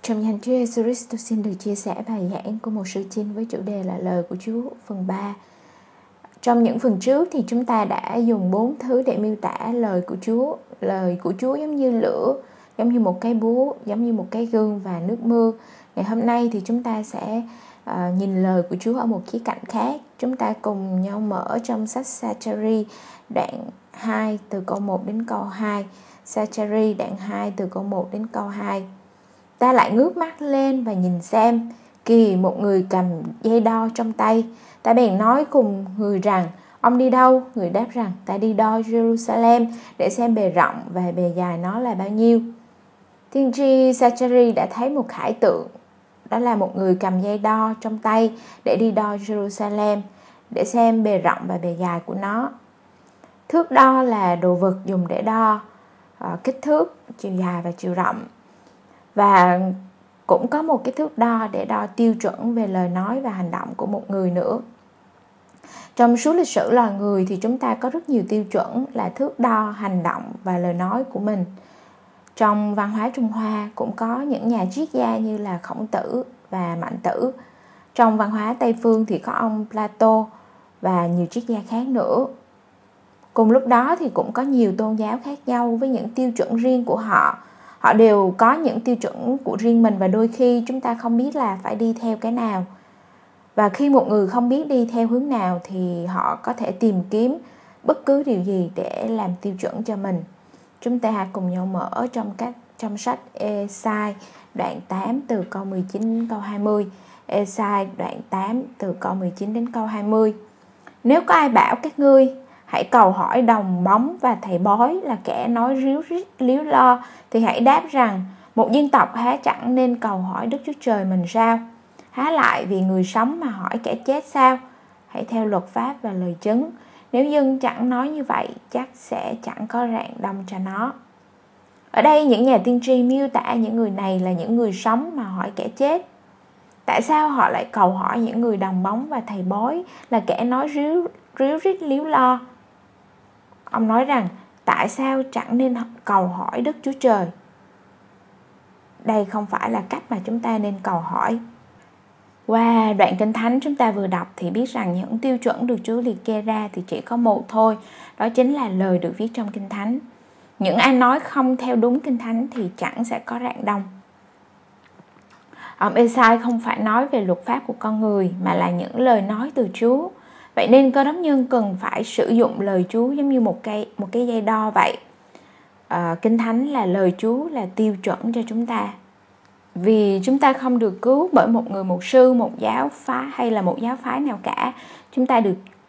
Trong danh Chúa Jesus Christ, tôi xin được chia sẻ bài giảng của một sư Trinh với chủ đề là lời của Chúa phần 3. Trong những phần trước thì chúng ta đã dùng 4 thứ để miêu tả lời của Chúa. Lời của Chúa giống như lửa, giống như một cái búa, giống như một cái gương và nước mưa. Ngày hôm nay thì chúng ta sẽ nhìn lời của Chúa ở một khía cạnh khác. Chúng ta cùng nhau mở trong sách Sa-cha-ri đoạn 2 từ câu 1 đến câu 2. Sa-cha-ri đoạn 2 từ câu 1 đến câu 2. Ta lại ngước mắt lên và nhìn xem, kìa một người cầm dây đo trong tay. Ta bèn nói cùng người rằng, ông đi đâu? Người đáp rằng, ta đi đo Jerusalem để xem bề rộng và bề dài nó là bao nhiêu. Tiên tri Sa-cha-ri đã thấy một khải tượng, đó là một người cầm dây đo trong tay để đi đo Jerusalem, để xem bề rộng và bề dài của nó. Thước đo là đồ vật dùng để đo kích thước, chiều dài và chiều rộng. Và cũng có một cái thước đo để đo tiêu chuẩn về lời nói và hành động của một người nữa. Trong suốt lịch sử loài người thì chúng ta có rất nhiều tiêu chuẩn là thước đo hành động và lời nói của mình. Trong văn hóa Trung Hoa cũng có những nhà triết gia như là Khổng Tử và Mạnh Tử. Trong văn hóa Tây Phương thì có ông Plato và nhiều triết gia khác nữa. Cùng lúc đó thì cũng có nhiều tôn giáo khác nhau với những tiêu chuẩn riêng của họ. Họ đều có những tiêu chuẩn của riêng mình và đôi khi chúng ta không biết là phải đi theo cái nào. Và khi một người không biết đi theo hướng nào thì họ có thể tìm kiếm bất cứ điều gì để làm tiêu chuẩn cho mình. Chúng ta cùng nhau mở trong sách Ê-sai đoạn 8 từ câu 19 đến câu 20. Ê-sai đoạn 8 từ câu 19 đến câu 20. Nếu có ai bảo các ngươi hãy cầu hỏi đồng bóng và thầy bói là kẻ nói ríu rít líu lo, thì hãy đáp rằng, một dân tộc há chẳng nên cầu hỏi Đức Chúa Trời mình sao? Há lại vì người sống mà hỏi kẻ chết sao? Hãy theo luật pháp và lời chứng. Nếu dân chẳng nói như vậy, chắc sẽ chẳng có rạng đông cho nó. Ở đây những nhà tiên tri miêu tả những người này là những người sống mà hỏi kẻ chết. Tại sao họ lại cầu hỏi những người đồng bóng và thầy bói là kẻ nói ríu rít líu lo? Ông nói rằng, tại sao chẳng nên cầu hỏi Đức Chúa Trời? Đây không phải là cách mà chúng ta nên cầu hỏi. Qua đoạn Kinh Thánh chúng ta vừa đọc thì biết rằng những tiêu chuẩn được Chúa liệt kê ra thì chỉ có một thôi, đó chính là lời được viết trong Kinh Thánh. Những ai nói không theo đúng Kinh Thánh thì chẳng sẽ có rạng đông. Ông Ê-sai không phải nói về luật pháp của con người mà là những lời nói từ Chúa. Vậy nên Cơ Đốc nhân cần phải sử dụng lời Chúa giống như một cái dây đo vậy. Kinh Thánh là lời Chúa, là tiêu chuẩn cho chúng ta. Vì chúng ta không được cứu bởi một người mục sư, một giáo phái hay là một giáo phái nào cả. Chúng ta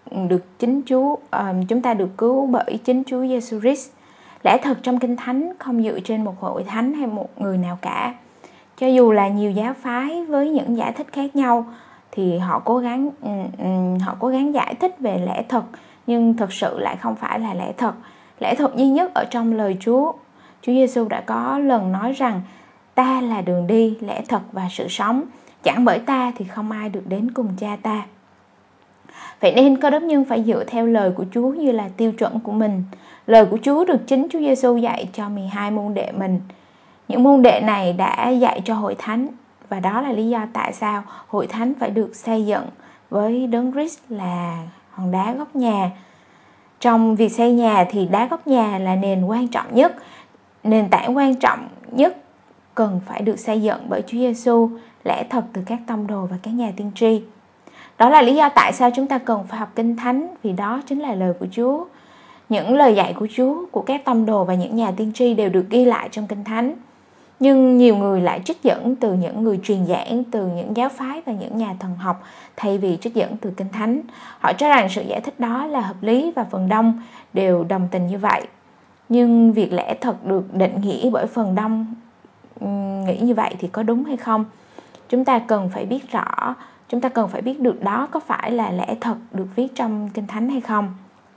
chúng ta được cứu bởi chính Chúa Jesus Christ. Lẽ thật trong Kinh Thánh không dựa trên một hội thánh hay một người nào cả. Cho dù là nhiều giáo phái với những giải thích khác nhau thì họ cố gắng giải thích về lẽ thật, nhưng thực sự lại không phải là lẽ thật. Lẽ thật duy nhất ở trong lời Chúa. Chúa Giêsu đã có lần nói rằng, ta là đường đi, lẽ thật và sự sống. Chẳng bởi ta thì không ai được đến cùng Cha ta. Vậy nên Cơ Đốc nhân phải dựa theo lời của Chúa như là tiêu chuẩn của mình. Lời của Chúa được chính Chúa Giêsu dạy cho 12 môn đệ mình. Những môn đệ này đã dạy cho hội thánh, và đó là lý do tại sao hội thánh phải được xây dựng với Đấng Christ là hòn đá góc nhà. Trong việc xây nhà thì đá góc nhà là nền quan trọng nhất, nền tảng quan trọng nhất cần phải được xây dựng bởi Chúa Giêsu, lẽ thật từ các tông đồ và các nhà tiên tri. Đó là lý do tại sao chúng ta cần phải học Kinh Thánh, vì đó chính là lời của Chúa. Những lời dạy của Chúa, của các tông đồ và những nhà tiên tri đều được ghi lại trong Kinh Thánh. Nhưng nhiều người lại trích dẫn từ những người truyền giảng, từ những giáo phái và những nhà thần học thay vì trích dẫn từ Kinh Thánh. Họ cho rằng sự giải thích đó là hợp lý và phần đông đều đồng tình như vậy. Nhưng việc lẽ thật được định nghĩa bởi phần đông nghĩ như vậy thì có đúng hay không? Chúng ta cần phải biết rõ, chúng ta cần phải biết được đó có phải là lẽ thật được viết trong Kinh Thánh hay không.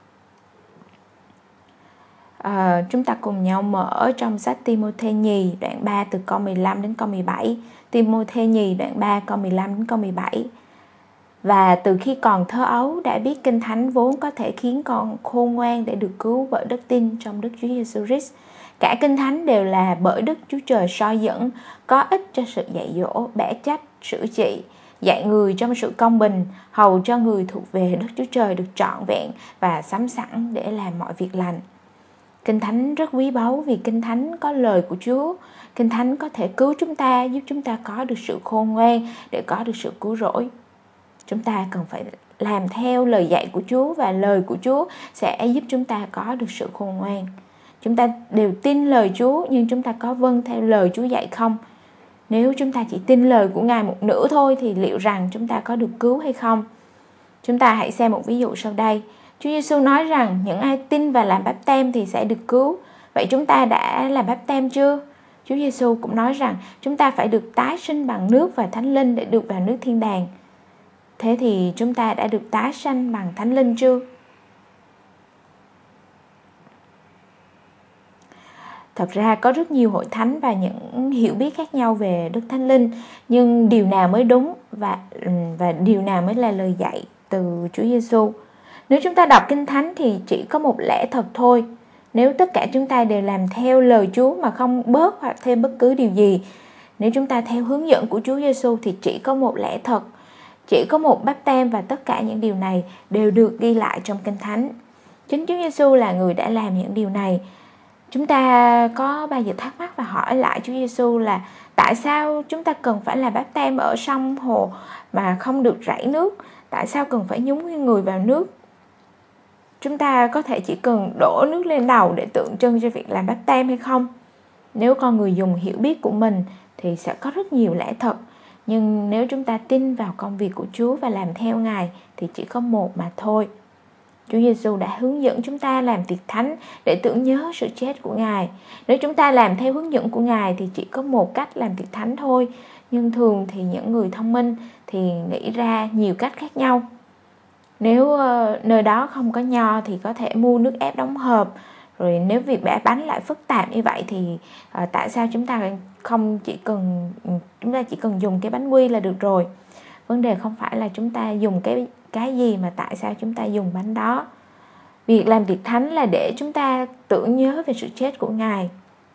Chúng ta cùng nhau mở trong sách Ti-mô-thê nhì đoạn 3 từ câu 15 đến câu 17. Ti-mô-thê nhì đoạn 3 câu 15 đến câu 17. Và từ khi còn thơ ấu đã biết Kinh Thánh vốn có thể khiến con khôn ngoan để được cứu bởi đức tin trong Đức Chúa Giêsu Christ. Cả Kinh Thánh đều là bởi Đức Chúa Trời soi dẫn, có ích cho sự dạy dỗ, bẻ trách, sửa trị, dạy người trong sự công bình, hầu cho người thuộc về Đức Chúa Trời được trọn vẹn và sắm sẵn để làm mọi việc lành. Kinh Thánh rất quý báu vì Kinh Thánh có lời của Chúa. Kinh Thánh có thể cứu chúng ta, giúp chúng ta có được sự khôn ngoan để có được sự cứu rỗi. Chúng ta cần phải làm theo lời dạy của Chúa, và lời của Chúa sẽ giúp chúng ta có được sự khôn ngoan. Chúng ta đều tin lời Chúa, nhưng chúng ta có vâng theo lời Chúa dạy không? Nếu chúng ta chỉ tin lời của Ngài một nửa thôi thì liệu rằng chúng ta có được cứu hay không? Chúng ta hãy xem một ví dụ sau đây. Chúa Giêsu nói rằng những ai tin và làm báp têm thì sẽ được cứu. Vậy chúng ta đã làm báp têm chưa? Chúa Giêsu cũng nói rằng chúng ta phải được tái sinh bằng nước và Thánh Linh để được vào nước thiên đàng. Thế thì chúng ta đã được tái sanh bằng Thánh Linh chưa? Thật ra có rất nhiều hội thánh và những hiểu biết khác nhau về Đức Thánh Linh, nhưng điều nào mới đúng và điều nào mới là lời dạy từ Chúa Giêsu? Nếu chúng ta đọc Kinh Thánh thì chỉ có một lẽ thật thôi. Nếu tất cả chúng ta đều làm theo lời Chúa mà không bớt hoặc thêm bất cứ điều gì, nếu chúng ta theo hướng dẫn của Chúa Giêsu thì chỉ có một lẽ thật, chỉ có một báp têm, và tất cả những điều này đều được ghi lại trong Kinh Thánh. Chính Chúa Giêsu là người đã làm những điều này. Chúng ta có bao giờ thắc mắc và hỏi lại Chúa Giêsu là tại sao chúng ta cần phải làm báp têm ở sông hồ mà không được rảy nước? Tại sao cần phải nhúng người vào nước? Chúng ta có thể chỉ cần đổ nước lên đầu để tượng trưng cho việc làm báp têm hay không? Nếu con người dùng hiểu biết của mình thì sẽ có rất nhiều lẽ thật. Nhưng nếu chúng ta tin vào công việc của Chúa và làm theo Ngài thì chỉ có một mà thôi. Chúa Giêsu đã hướng dẫn chúng ta làm tiệc thánh để tưởng nhớ sự chết của Ngài. Nếu chúng ta làm theo hướng dẫn của Ngài thì chỉ có một cách làm tiệc thánh thôi. Nhưng thường thì những người thông minh thì nghĩ ra nhiều cách khác nhau. Nếu nơi đó không có nho thì có thể mua nước ép đóng hộp. Rồi nếu việc bẻ bánh lại phức tạp như vậy thì tại sao chúng ta chỉ cần dùng cái bánh quy là được rồi? Vấn đề không phải là chúng ta dùng cái gì, mà tại sao chúng ta dùng bánh đó. Việc làm tiệc thánh là để chúng ta tưởng nhớ về sự chết của Ngài.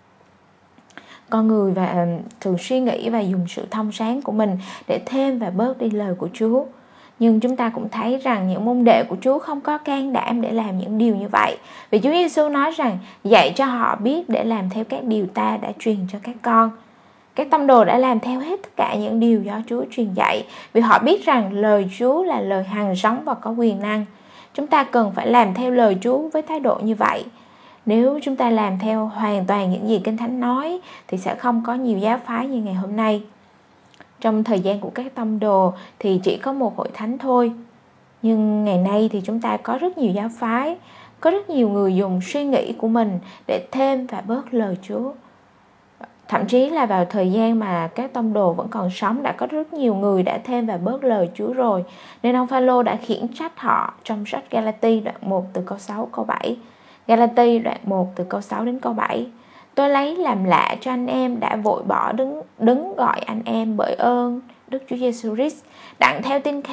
Con người thường suy nghĩ và dùng sự thông sáng của mình để thêm và bớt đi lời của Chúa. Nhưng chúng ta cũng thấy rằng những môn đệ của Chúa không có can đảm để làm những điều như vậy. Vì Chúa Giêsu nói rằng dạy cho họ biết để làm theo các điều ta đã truyền cho các con. Các tông đồ đã làm theo hết tất cả những điều do Chúa truyền dạy, vì họ biết rằng lời Chúa là lời hằng sống và có quyền năng. Chúng ta cần phải làm theo lời Chúa với thái độ như vậy. Nếu chúng ta làm theo hoàn toàn những gì Kinh Thánh nói thì sẽ không có nhiều giáo phái như ngày hôm nay. Trong thời gian của các tông đồ thì chỉ có một hội thánh thôi. Nhưng ngày nay thì chúng ta có rất nhiều giáo phái, có rất nhiều người dùng suy nghĩ của mình để thêm và bớt lời Chúa. Thậm chí là vào thời gian mà các tông đồ vẫn còn sống, đã có rất nhiều người đã thêm và bớt lời Chúa rồi. Nên ông Phaolô đã khiển trách họ trong sách Galati đoạn 1 từ câu 6 câu 7. Galati đoạn 1 từ câu 6 đến câu 7. Tôi lấy làm lạ cho anh em đã vội bỏ đứng gọi anh em bởi ơn Đức Chúa Giêsu Christ, đặng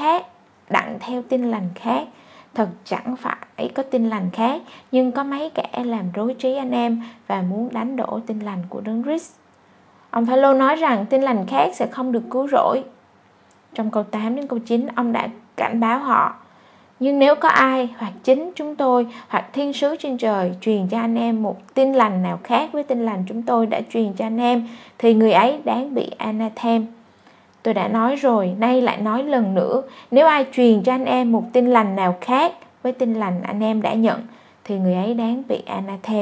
theo tin lành khác. Thật chẳng phải có tin lành khác, nhưng có mấy kẻ làm rối trí anh em và muốn đánh đổ tin lành của Đấng Christ. Ông Phaolô nói rằng tin lành khác sẽ không được cứu rỗi. Trong câu 8 đến câu 9, ông đã cảnh báo họ: nhưng nếu có ai, hoặc chính chúng tôi, hoặc thiên sứ trên trời truyền cho anh em một tin lành nào khác với tin lành chúng tôi đã truyền cho anh em, thì người ấy đáng bị anathem. Tôi đã nói rồi, nay lại nói lần nữa, nếu ai truyền cho anh em một tin lành nào khác với tin lành anh em đã nhận, thì người ấy đáng bị anathem.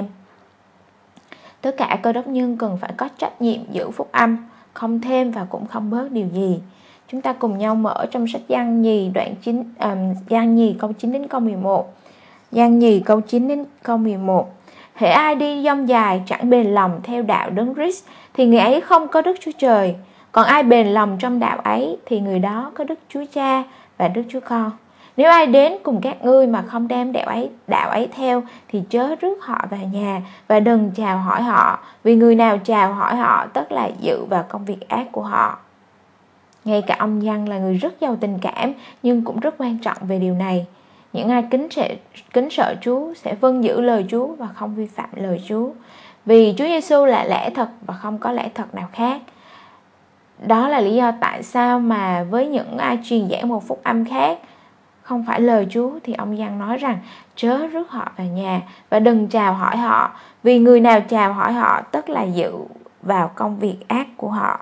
Tất cả Cơ Đốc nhân cần phải có trách nhiệm giữ phúc âm, không thêm và cũng không bớt điều gì. Chúng ta cùng nhau mở trong sách Giăng Nhì đoạn 9, Giăng Nhì câu 9 đến câu 11. Giăng Nhì câu 9 đến câu 11. Hễ ai đi dông dài chẳng bền lòng theo đạo Đấng Christ thì người ấy không có Đức Chúa Trời. Còn ai bền lòng trong đạo ấy thì người đó có Đức Chúa Cha và Đức Chúa Con. Nếu ai đến cùng các ngươi mà không đem đạo ấy theo thì chớ rước họ vào nhà và đừng chào hỏi họ, vì người nào chào hỏi họ tất là dự vào công việc ác của họ. Ngay cả ông Giăng là người rất giàu tình cảm nhưng cũng rất quan trọng về điều này. Những ai kính sợ Chúa sẽ vâng giữ lời Chúa và không vi phạm lời Chúa. Vì Chúa Giêsu là lẽ thật và không có lẽ thật nào khác. Đó là lý do tại sao mà với những ai truyền giảng một phúc âm khác không phải lời Chúa thì ông Giăng nói rằng chớ rước họ vào nhà và đừng chào hỏi họ, vì người nào chào hỏi họ tức là dự vào công việc ác của họ.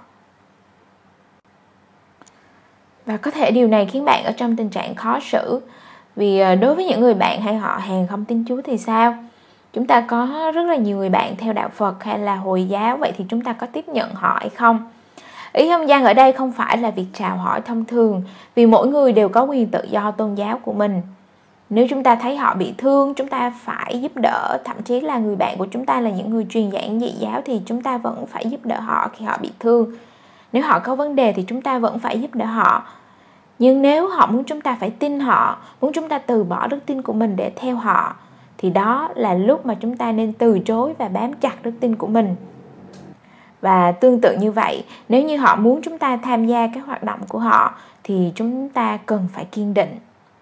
Và có thể điều này khiến bạn ở trong tình trạng khó xử. Vì đối với những người bạn hay họ hàng không tin Chúa thì sao? Chúng ta có rất là nhiều người bạn theo đạo Phật hay là Hồi giáo, vậy thì chúng ta có tiếp nhận họ hay không? Ý ông Giang ở đây không phải là việc chào hỏi thông thường, vì mỗi người đều có quyền tự do tôn giáo của mình. Nếu chúng ta thấy họ bị thương, chúng ta phải giúp đỡ. Thậm chí là người bạn của chúng ta là những người truyền giảng dị giáo thì chúng ta vẫn phải giúp đỡ họ khi họ bị thương. Nếu họ có vấn đề thì chúng ta vẫn phải giúp đỡ họ. Nhưng nếu họ muốn chúng ta phải tin họ, muốn chúng ta từ bỏ đức tin của mình để theo họ, thì đó là lúc mà chúng ta nên từ chối và bám chặt đức tin của mình. Và tương tự như vậy, nếu như họ muốn chúng ta tham gia các hoạt động của họ thì chúng ta cần phải kiên định.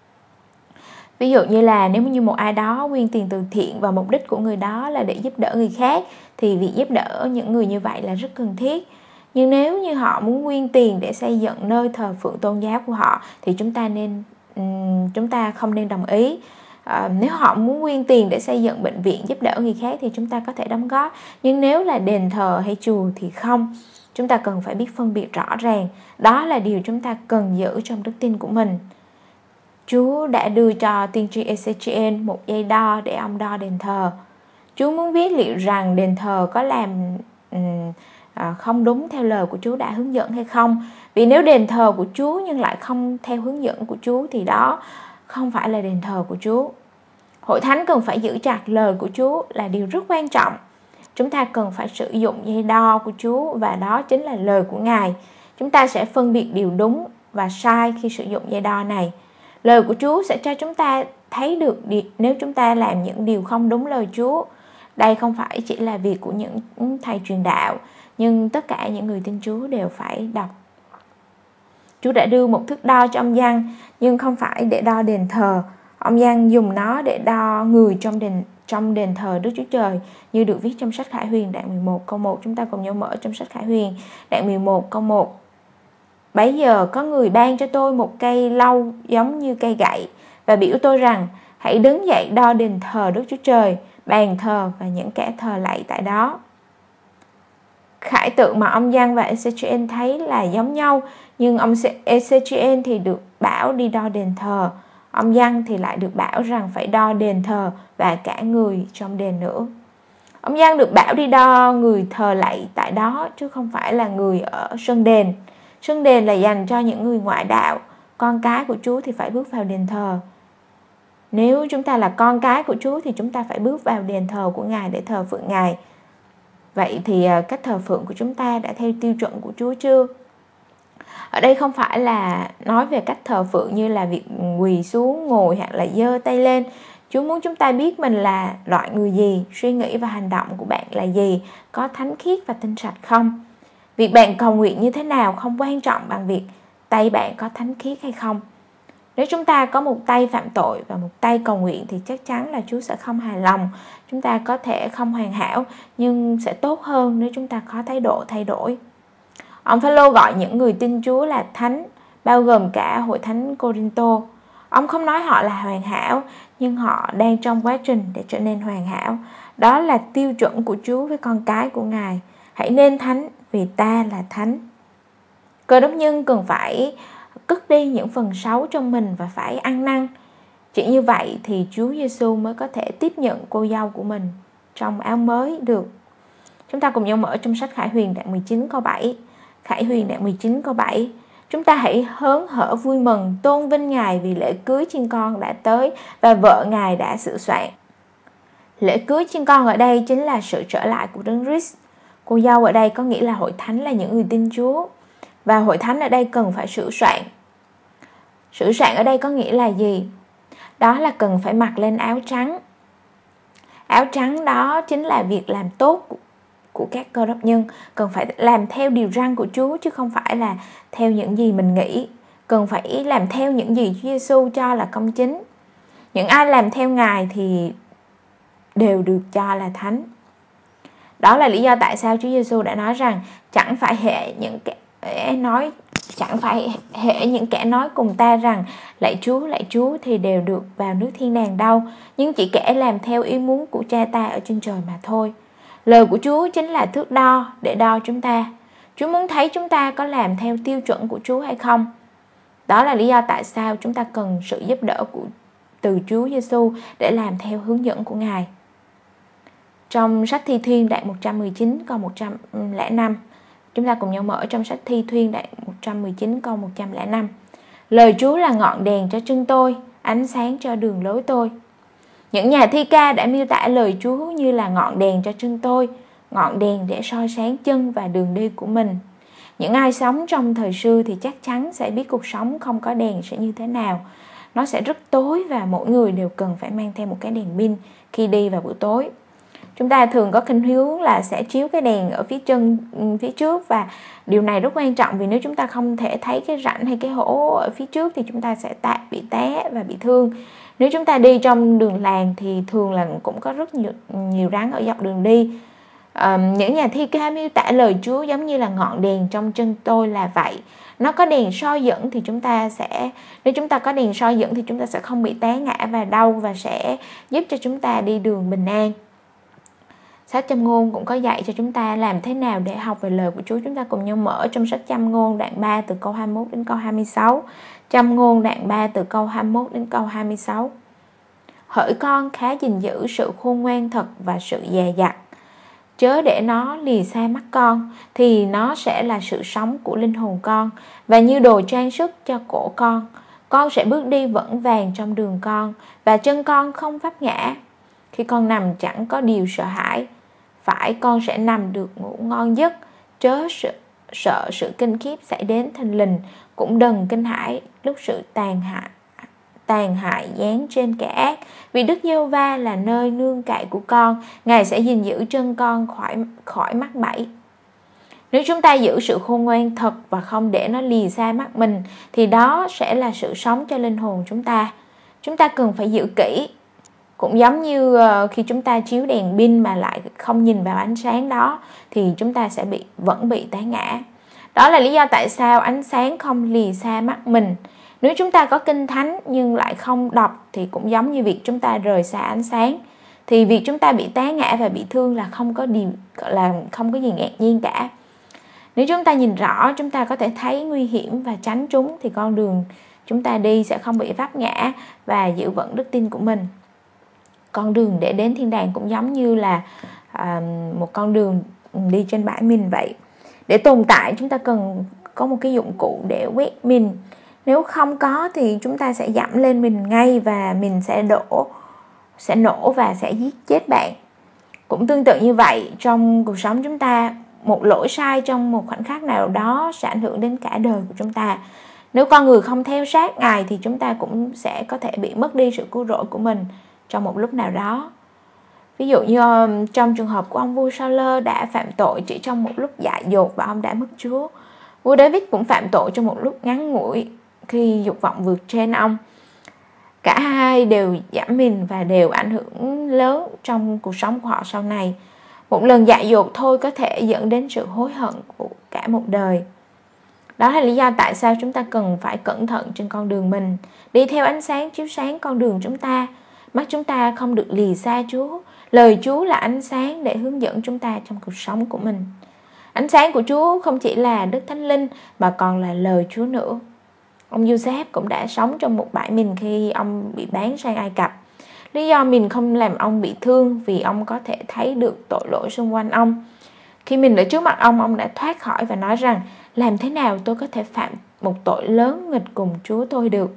Ví dụ như là nếu như một ai đó quyên tiền từ thiện và mục đích của người đó là để giúp đỡ người khác, thì việc giúp đỡ những người như vậy là rất cần thiết. Nhưng nếu như họ muốn quyên tiền để xây dựng nơi thờ phượng tôn giáo của họ thì chúng ta không nên đồng ý. Nếu họ muốn quyên tiền để xây dựng bệnh viện giúp đỡ người khác thì chúng ta có thể đóng góp. Nhưng nếu là đền thờ hay chùa thì không. Chúng ta cần phải biết phân biệt rõ ràng. Đó là điều chúng ta cần giữ trong đức tin của mình. Chúa đã đưa cho tiên tri Ezechiel một dây đo để ông đo đền thờ. Chúa muốn biết liệu rằng đền thờ có làm không đúng theo lời của Chúa đã hướng dẫn hay không. Vì nếu đền thờ của Chúa nhưng lại không theo hướng dẫn của Chúa thì đó không phải là đền thờ của Chúa. Hội thánh cần phải giữ chặt lời của Chúa là điều rất quan trọng. Chúng ta cần phải sử dụng dây đo của Chúa và đó chính là lời của Ngài. Chúng ta sẽ phân biệt điều đúng và sai khi sử dụng dây đo này. Lời của Chúa sẽ cho chúng ta thấy được nếu chúng ta làm những điều không đúng lời Chúa. Đây không phải chỉ là việc của những thầy truyền đạo, nhưng tất cả những người tin Chúa đều phải đọc. Chúa đã đưa một thước đo cho ông Giăng, nhưng không phải để đo đền thờ. Ông Giăng dùng nó để đo người trong đền thờ Đức Chúa Trời, như được viết trong sách Khải Huyền đoạn 11 câu 1. Chúng ta cùng nhau mở trong sách Khải Huyền đoạn 11 câu 1. Bấy giờ có người ban cho tôi một cây lau giống như cây gậy và biểu tôi rằng hãy đứng dậy đo đền thờ Đức Chúa Trời, bàn thờ và những kẻ thờ lạy tại đó. Khải tượng mà ông Giăng và Ezechiel thấy là giống nhau, nhưng ông Ezechiel thì được bảo đi đo đền thờ. Ông Giăng thì lại được bảo rằng phải đo đền thờ và cả người trong đền nữa. Ông Giăng được bảo đi đo người thờ lạy tại đó, chứ không phải là người ở sân đền. Sân đền là dành cho những người ngoại đạo. Con cái của Chúa thì phải bước vào đền thờ. Nếu chúng ta là con cái của Chúa thì chúng ta phải bước vào đền thờ của Ngài để thờ phượng Ngài. Vậy thì cách thờ phượng của chúng ta đã theo tiêu chuẩn của Chúa chưa? Ở đây không phải là nói về cách thờ phượng như là việc quỳ xuống, ngồi hoặc là giơ tay lên. Chúa muốn chúng ta biết mình là loại người gì, suy nghĩ và hành động của bạn là gì, có thánh khiết và tinh sạch không. Việc bạn cầu nguyện như thế nào không quan trọng bằng việc tay bạn có thánh khiết hay không. Nếu chúng ta có một tay phạm tội và một tay cầu nguyện thì chắc chắn là Chúa sẽ không hài lòng. Chúng ta có thể không hoàn hảo, nhưng sẽ tốt hơn nếu chúng ta có thái độ thay đổi. Ông Phaolô gọi những người tin Chúa là thánh, bao gồm cả hội thánh Cô-rinh-tô. Ông không nói họ là hoàn hảo, nhưng họ đang trong quá trình để trở nên hoàn hảo. Đó là tiêu chuẩn của Chúa với con cái của Ngài. Hãy nên thánh vì ta là thánh. Cơ đốc nhân cần phải cất đi những phần xấu trong mình và phải ăn năn. Chỉ như vậy thì Chúa Giêsu mới có thể tiếp nhận cô dâu của mình trong áo mới được. Chúng ta cùng nhau mở trong sách Khải Huyền đoạn 19 câu 7. Khải Huyền đoạn 19 câu 7. Chúng ta hãy hớn hở vui mừng tôn vinh Ngài vì lễ cưới chiên con đã tới và vợ Ngài đã sửa soạn. Lễ cưới chiên con ở đây chính là sự trở lại của Đấng Christ. Cô dâu ở đây có nghĩa là hội thánh là những người tin Chúa. Và hội thánh ở đây cần phải sửa soạn. Sửa soạn ở đây có nghĩa là gì? Đó là cần phải mặc lên áo trắng. Áo trắng đó chính là việc làm tốt của các cơ đốc nhân. Cần phải làm theo điều răn của Chúa chứ không phải là theo những gì mình nghĩ. Cần phải làm theo những gì Chúa Giêsu cho là công chính. Những ai làm theo Ngài thì đều được cho là thánh. Đó là lý do tại sao Chúa Giêsu đã nói rằng chẳng phải hệ những kẻ nói cùng ta rằng lạy Chúa thì đều được vào nước thiên đàng đâu, nhưng chỉ kẻ làm theo ý muốn của Cha ta ở trên trời mà thôi. Lời của Chúa chính là thước đo để đo chúng ta. Chúa muốn thấy chúng ta có làm theo tiêu chuẩn của Chúa hay không. Đó là lý do tại sao chúng ta cần sự giúp đỡ từ Chúa Giêsu để làm theo hướng dẫn của Ngài. Trong sách Thi Thiên đoạn 119 câu 105, chúng ta cùng nhau mở trong sách Thi Thiên đoạn 119 câu 105. Lời Chúa là ngọn đèn cho chân tôi, ánh sáng cho đường lối tôi. Những nhà thi ca đã miêu tả lời Chúa như là ngọn đèn cho chân tôi, ngọn đèn để soi sáng chân và đường đi của mình. Những ai sống trong thời xưa thì chắc chắn sẽ biết cuộc sống không có đèn sẽ như thế nào. Nó sẽ rất tối và mỗi người đều cần phải mang theo một cái đèn pin khi đi vào buổi tối. Chúng ta thường có khuynh hướng là sẽ chiếu cái đèn ở phía chân, phía trước, và điều này rất quan trọng vì nếu chúng ta không thể thấy cái rãnh hay cái hố ở phía trước thì chúng ta sẽ bị té và bị thương. Nếu chúng ta đi trong đường làng thì thường là cũng có rất nhiều rắn ở dọc đường đi. Những nhà thi ca miêu tả lời Chúa giống như là ngọn đèn trong chân tôi là vậy. Nó có đèn soi dẫn thì nếu chúng ta có đèn soi dẫn thì chúng ta sẽ không bị té ngã và đau, và sẽ giúp cho chúng ta đi đường bình an. Sách Châm Ngôn cũng có dạy cho chúng ta làm thế nào để học về lời của Chúa. Chúng ta cùng nhau mở trong sách Châm Ngôn đoạn 3 từ câu 21 đến câu 26. Châm Ngôn đoạn 3 từ câu 21 đến câu 26. Hỡi con khá gìn giữ sự khôn ngoan thật và sự dè dặt, chớ để nó lìa xa mắt con, thì nó sẽ là sự sống của linh hồn con và như đồ trang sức cho cổ con. Con sẽ bước đi vững vàng trong đường con và chân con không vấp ngã. Khi con nằm chẳng có điều sợ hãi, phải con sẽ nằm được ngủ ngon giấc, chớ sợ sự kinh khiếp xảy đến thình lình, cũng đừng kinh hãi lúc sự tàn hại giáng trên kẻ ác. Vì Đức Giê-hô-va là nơi nương cậy của con, Ngài sẽ gìn giữ chân con khỏi mắc bẫy. Nếu chúng ta giữ sự khôn ngoan thật và không để nó lìa xa mắt mình, thì đó sẽ là sự sống cho linh hồn chúng ta. Chúng ta cần phải giữ kỹ. Cũng giống như khi chúng ta chiếu đèn pin mà lại không nhìn vào ánh sáng đó, thì chúng ta sẽ vẫn bị té ngã. Đó là lý do tại sao ánh sáng không lìa xa mắt mình. Nếu chúng ta có kinh thánh nhưng lại không đọc thì cũng giống như việc chúng ta rời xa ánh sáng. Thì việc chúng ta bị té ngã và bị thương là không có gì ngạc nhiên cả. Nếu chúng ta nhìn rõ, chúng ta có thể thấy nguy hiểm và tránh chúng, thì con đường chúng ta đi sẽ không bị vấp ngã và giữ vững đức tin của mình. Con đường để đến thiên đàng cũng giống như là một con đường đi trên bãi mìn vậy. Để tồn tại chúng ta cần có một cái dụng cụ để quét mìn. Nếu không có thì chúng ta sẽ dẫm lên mìn ngay và mìn sẽ nổ và sẽ giết chết bạn. Cũng tương tự như vậy, trong cuộc sống chúng ta, một lỗi sai trong một khoảnh khắc nào đó sẽ ảnh hưởng đến cả đời của chúng ta. Nếu con người không theo sát Ngài thì chúng ta cũng sẽ có thể bị mất đi sự cứu rỗi của mình trong một lúc nào đó. Ví dụ như trong trường hợp của ông vua Saul đã phạm tội chỉ trong một lúc dại dột và ông đã mất Chúa. Vua David cũng phạm tội trong một lúc ngắn ngủi khi dục vọng vượt trên ông. Cả hai đều giảm mình và đều ảnh hưởng lớn trong cuộc sống của họ sau này. Một lần dại dột thôi có thể dẫn đến sự hối hận của cả một đời. Đó là lý do tại sao chúng ta cần phải cẩn thận trên con đường mình, đi theo ánh sáng chiếu sáng con đường chúng ta. Mắt chúng ta không được lìa xa Chúa. Lời Chúa là ánh sáng để hướng dẫn chúng ta trong cuộc sống của mình. Ánh sáng của Chúa không chỉ là Đức Thánh Linh mà còn là lời Chúa nữa. Ông Joseph cũng đã sống trong một bãi mìn khi ông bị bán sang Ai Cập. Lý do mìn không làm ông bị thương vì ông có thể thấy được tội lỗi xung quanh ông. Khi mình ở trước mặt ông đã thoát khỏi và nói rằng làm thế nào tôi có thể phạm một tội lớn nghịch cùng Chúa tôi được.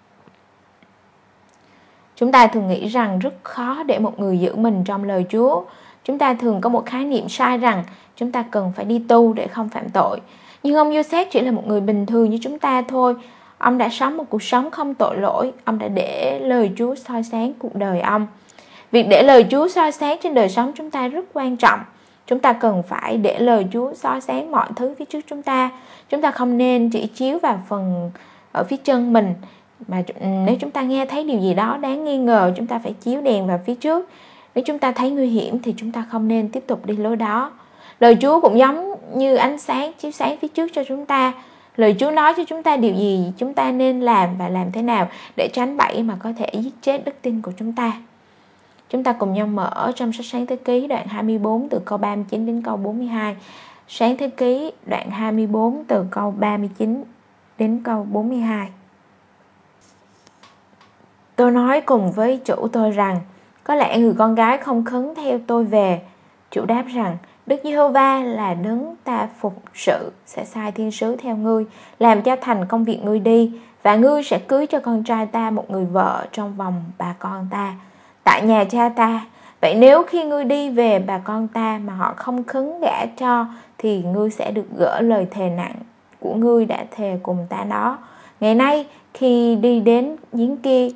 Chúng ta thường nghĩ rằng rất khó để một người giữ mình trong lời Chúa. Chúng ta thường có một khái niệm sai rằng chúng ta cần phải đi tu để không phạm tội. Nhưng ông Joseph chỉ là một người bình thường như chúng ta thôi. Ông đã sống một cuộc sống không tội lỗi. Ông đã để lời Chúa soi sáng cuộc đời ông. Việc để lời Chúa soi sáng trên đời sống chúng ta rất quan trọng. Chúng ta cần phải để lời Chúa soi sáng mọi thứ phía trước chúng ta. Chúng ta không nên chỉ chiếu vào phần ở phía chân mình, mà nếu chúng ta nghe thấy điều gì đó đáng nghi ngờ, chúng ta phải chiếu đèn vào phía trước Nếu chúng ta thấy nguy hiểm thì chúng ta không nên tiếp tục đi lối đó. Lời Chúa cũng giống như ánh sáng chiếu sáng phía trước cho chúng ta. Lời Chúa nói cho chúng ta điều gì chúng ta nên làm và làm thế nào để tránh bẫy mà có thể giết chết đức tin của chúng ta. Chúng ta cùng nhau mở trong sách Sáng Thế Ký đoạn 24 từ câu 39 đến câu 42. Sáng Thế Ký đoạn 24 từ câu 39 đến câu 42. Tôi nói cùng với chủ tôi rằng, có lẽ người con gái không khấn theo tôi về. Chủ đáp rằng, Đức Giê-hô-va là đấng ta phục sự sẽ sai thiên sứ theo ngươi, làm cho thành công việc ngươi đi, và ngươi sẽ cưới cho con trai ta một người vợ trong vòng bà con ta, tại nhà cha ta. Vậy nếu khi ngươi đi về bà con ta mà họ không khấn gả cho, thì ngươi sẽ được gỡ lời thề nặng của ngươi đã thề cùng ta đó. Ngày nay khi đi đến giếng kia,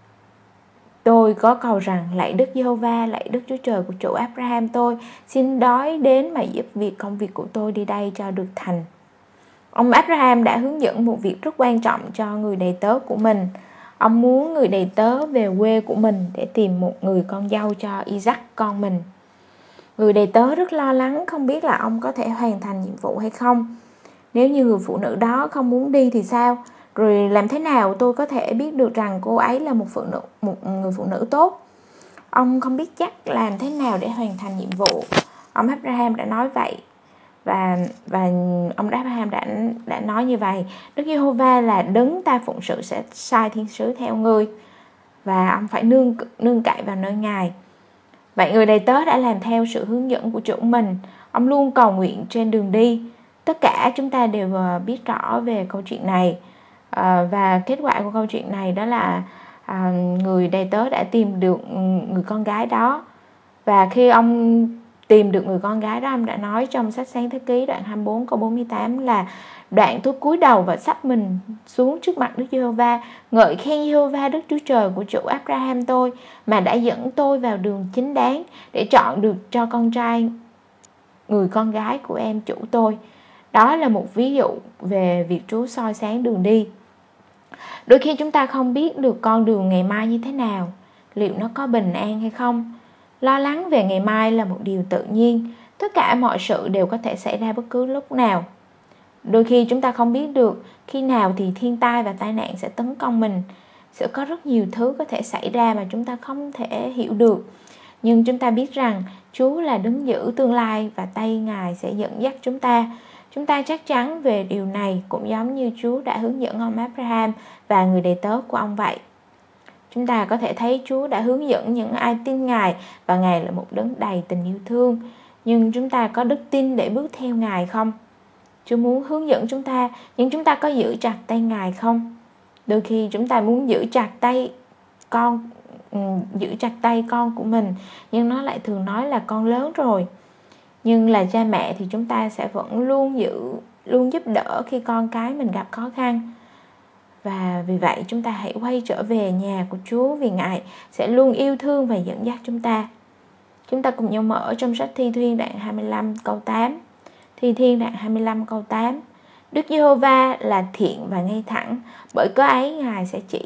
tôi có cầu rằng, lạy Đức Giê-hô-va, lạy Đức Chúa Trời của chủ Abraham tôi, xin đói đến mà giúp việc công việc của tôi đi đây cho được thành. Ông Abraham đã hướng dẫn một việc rất quan trọng cho người đầy tớ của mình. Ông muốn người đầy tớ về quê của mình để tìm một người con dâu cho Isaac con mình. Người đầy tớ rất lo lắng không biết là ông có thể hoàn thành nhiệm vụ hay không. Nếu như người phụ nữ đó không muốn đi thì sao? Rồi làm thế nào tôi có thể biết được rằng cô ấy là một người phụ nữ tốt? Ông không biết chắc làm thế nào để hoàn thành nhiệm vụ. Ông Abraham đã nói vậy. Và ông Abraham đã nói như vậy: Đức Giê-hô-va là đấng ta phụng sự sẽ sai thiên sứ theo ngươi, và ông phải nương cậy vào nơi Ngài. Vậy người đầy tớ đã làm theo sự hướng dẫn của chủ mình. Ông luôn cầu nguyện trên đường đi. Tất cả chúng ta đều biết rõ về câu chuyện này. Và kết quả của câu chuyện này đó là người đầy tớ đã tìm được người con gái đó. Và khi ông tìm được người con gái đó, ông đã nói trong sách Sáng Thế Ký đoạn 24 câu 48 là: đoạn tôi cúi đầu và sắp mình xuống trước mặt Đức Giê-hô-va, ngợi khen Giê-hô-va Đức Chúa Trời của chủ Abraham tôi, mà đã dẫn tôi vào đường chính đáng để chọn được cho con trai người con gái của em chủ tôi. Đó là một ví dụ về việc Chúa soi sáng đường đi. Đôi khi chúng ta không biết được con đường ngày mai như thế nào, liệu nó có bình an hay không. Lo lắng về ngày mai là một điều tự nhiên. Tất cả mọi sự đều có thể xảy ra bất cứ lúc nào. Đôi khi chúng ta không biết được khi nào thì thiên tai và tai nạn sẽ tấn công mình. Sẽ có rất nhiều thứ có thể xảy ra mà chúng ta không thể hiểu được. Nhưng chúng ta biết rằng Chúa là đấng giữ tương lai và tay Ngài sẽ dẫn dắt chúng ta. Chúng ta chắc chắn về điều này, cũng giống như Chúa đã hướng dẫn ông Abraham và người đầy tớ của ông vậy. Chúng ta có thể thấy Chúa đã hướng dẫn những ai tin Ngài, và Ngài là một đấng đầy tình yêu thương. Nhưng chúng ta có đức tin để bước theo Ngài không? Chúa muốn hướng dẫn chúng ta, nhưng chúng ta có giữ chặt tay Ngài không? Đôi khi chúng ta muốn giữ chặt tay con của mình, nhưng nó lại thường nói là con lớn rồi. Nhưng là cha mẹ thì chúng ta sẽ vẫn luôn giúp đỡ khi con cái mình gặp khó khăn. Và vì vậy chúng ta hãy quay trở về nhà của Chúa, vì Ngài sẽ luôn yêu thương và dẫn dắt chúng ta. Chúng ta cùng nhau mở trong sách Thi Thiên đoạn 25 câu 8. Thi Thiên đoạn 25 câu 8. Đức Giê-hô-va là thiện và ngay thẳng, bởi cớ ấy người sẽ chỉ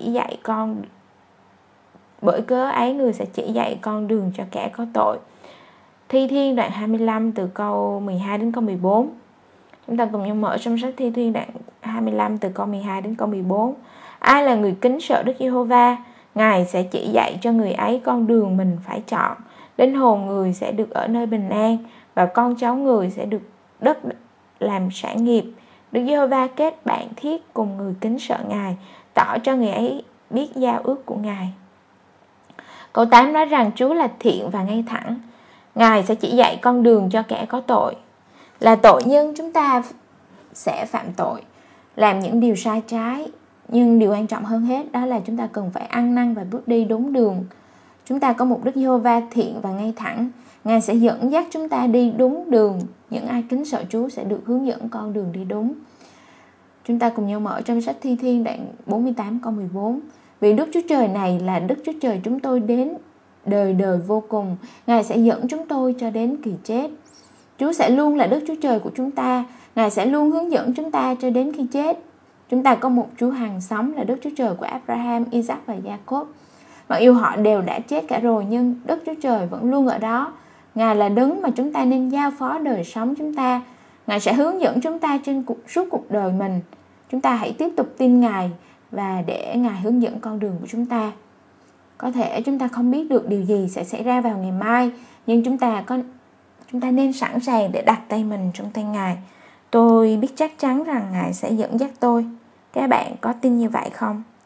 dạy con đường cho kẻ có tội. Thi Thiên đoạn 25 từ câu 12 đến câu 14. Chúng ta cùng nhau mở trong sách Thi Thiên đoạn 25 từ câu 12 đến câu 14. Ai là người kính sợ Đức Giê-hô-va, Ngài sẽ chỉ dạy cho người ấy con đường mình phải chọn. Linh hồn người sẽ được ở nơi bình an, và con cháu người sẽ được đất làm sản nghiệp. Đức Giê-hô-va kết bạn thiết cùng người kính sợ Ngài, tỏ cho người ấy biết giao ước của Ngài. Câu 8 nói rằng Chúa là thiện và ngay thẳng. Ngài sẽ chỉ dạy con đường cho kẻ có tội. Là tội nhân chúng ta sẽ phạm tội, làm những điều sai trái. Nhưng điều quan trọng hơn hết đó là chúng ta cần phải ăn năn và bước đi đúng đường. Chúng ta có một Đức Giê-hô-va thiện và ngay thẳng. Ngài sẽ dẫn dắt chúng ta đi đúng đường. Những ai kính sợ Chúa sẽ được hướng dẫn con đường đi đúng. Chúng ta cùng nhau mở trong sách Thi Thiên đoạn 48 câu 14. Vì Đức Chúa Trời này là Đức Chúa Trời chúng tôi đến đời đời vô cùng. Ngài sẽ dẫn chúng tôi cho đến kỳ chết. Chúa sẽ luôn là Đức Chúa Trời của chúng ta. Ngài sẽ luôn hướng dẫn chúng ta cho đến khi chết. Chúng ta có một Chúa hàng sống là Đức Chúa Trời của Abraham, Isaac và Jacob. Mặc dù họ đều đã chết cả rồi, nhưng Đức Chúa Trời vẫn luôn ở đó. Ngài là đấng mà chúng ta nên giao phó đời sống chúng ta. Ngài sẽ hướng dẫn chúng ta trên suốt cuộc đời mình. Chúng ta hãy tiếp tục tin Ngài và để Ngài hướng dẫn con đường của chúng ta. Có thể chúng ta không biết được điều gì sẽ xảy ra vào ngày mai, nhưng chúng ta nên sẵn sàng để đặt tay mình trong tay Ngài. Tôi biết chắc chắn rằng Ngài sẽ dẫn dắt tôi. Các bạn có tin như vậy không?